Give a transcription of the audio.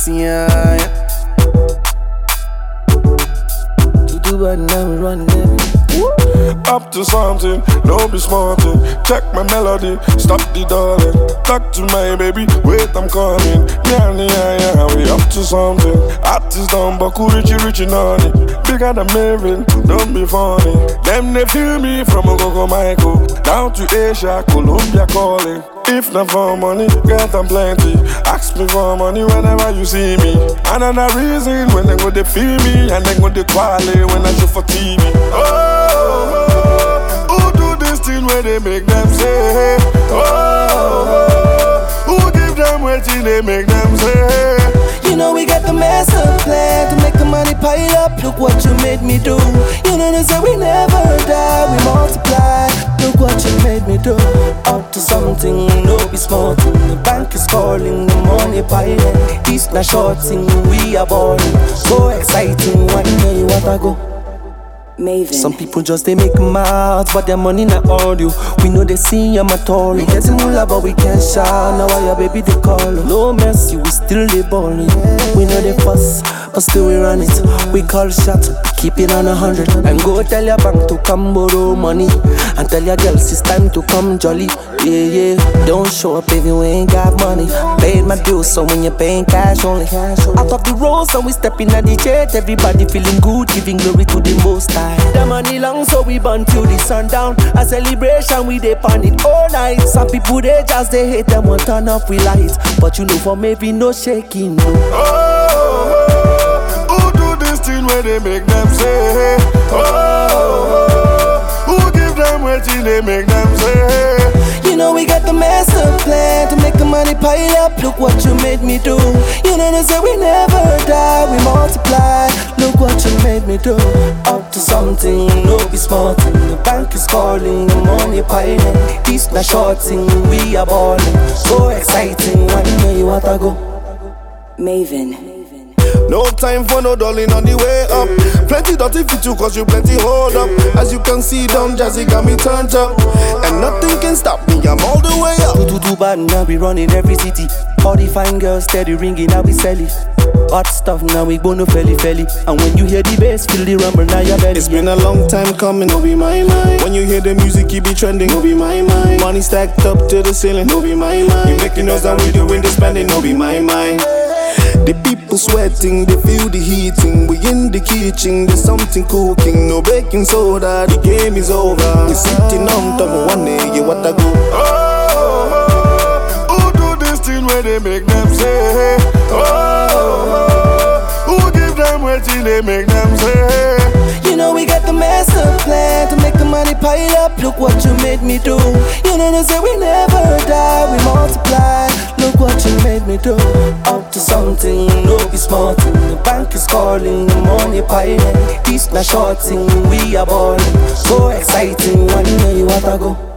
yeah. To do what now we running everything. Up to something, no be smarting. Check my melody, stop the darling. Talk to my baby, wait I'm coming. Yeah, we up to something. Artists done, Baku Richie Nani. Bigger than Maven, don't be funny. Them they feel me from Ogogo Michael down to Asia, Colombia calling. If not for money, get them plenty. Ask me for money whenever you see me. Another reason when they go they feel me and they go they quality when I show for TV. Who do this thing where they make them say? Who give them waiting they make them say? You know we got the master plan to make the money pile up. Look what you made me do. You know they say we never die, we multiply. Look what you made me do. Up to something, no be small thing. The bank is calling, the money piling. This not short thing, we are balling. So exciting, one day what I go. Maven. Some people just they make mouths, but their money not all you. We know they see I'm a tory. We getting moolah, but we can't shout. Now why your baby they call. No mercy, we still they balling. We know they fuss, but still we run it. We call shots, keep it on 100. And go tell your bank to come borrow money. And tell your girls it's time to come jolly. Yeah. Don't show up if you ain't got money. Paid my dues, so when you're paying cash only. Out of the road, so we stepping at the jet. Everybody feeling good, giving glory to the Most High. The money long, so we burn till the sundown. A celebration, we dey pan it all night. Some people they just they hate them, won't turn up with lights. But you know for maybe no shaking, no. Who do this thing where they make them say? Who give them waiting they make them say? You know we got the master plan to make the money pile up. Look what you made me do. You know they say we never die, we multiply. Look what you made me do. Up to something, no be small thing. The bank is calling, the money piling. This not short thing, we are balling. So exciting, one day what I go. Maven. No time for no darling on the way up. Plenty dirty fit you cause you plenty hold up. As you can see, Don Jazzy got me turned up. And nothing can stop me, I'm all the way up. Do bad, now we running every city. All the fine girls steady ringing, now we sell it. Hot stuff, now we bono felly. And when you hear the bass, feel the rumble, now you're ready. It's been a long time coming, no be my mind. When you hear the music, it be trending, no be my mind. Money stacked up to the ceiling, no be my mind. You making noise and we doing the spending, no be my mind. The people sweating, they feel the heating. We in the kitchen, there's something cooking. No baking soda, the game is over. We sitting on top of one day, yeah, what I go. Who do this thing where they make them say? Who give them waiting they make them say? You know we got the master plan to make the money pile up. Look what you made me do. You know they say we never die, we multiply. Look what you made me do. Up to something, no be small thing. The bank is calling, the money piling. This not short thing, we are balling. So exciting, one day what I go.